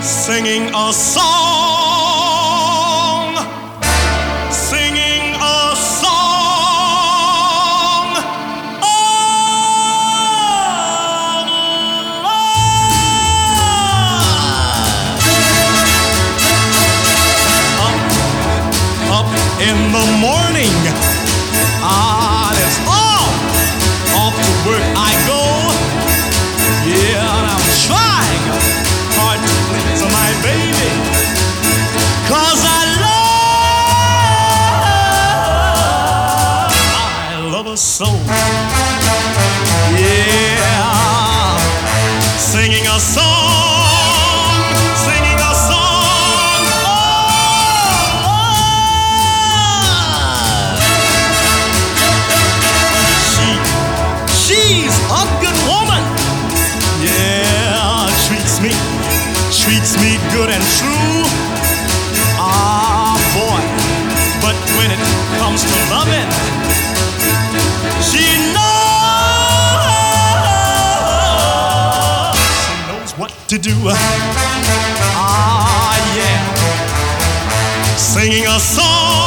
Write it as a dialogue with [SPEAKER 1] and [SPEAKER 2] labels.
[SPEAKER 1] singing a song, singing a song of love. Up in the morning, that's off to work I go. Yeah, and I'm trying hard to please my baby, 'cause I love her so. Yeah, singing a song, singing a song. She's a good woman. Yeah, treats me good and true. Ah, boy, but when it comes to loving, she knows what to do. Ah, yeah, singing a song.